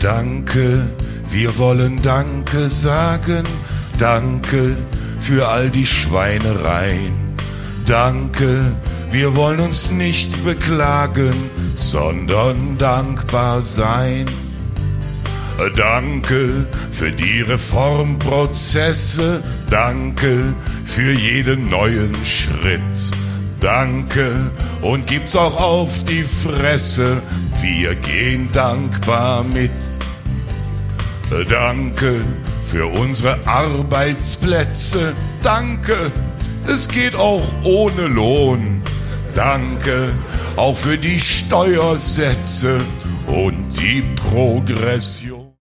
Danke, wir wollen Danke sagen. Danke für all die Schweinereien. Danke, wir wollen uns nicht beklagen, sondern dankbar sein. Danke für die Reformprozesse. Danke für jeden neuen Schritt. Danke und gibt's auch auf die Fresse. Wir gehen dankbar mit. Danke für unsere Arbeitsplätze. Danke, es geht auch ohne Lohn. Danke auch für die Steuersätze und die Progression.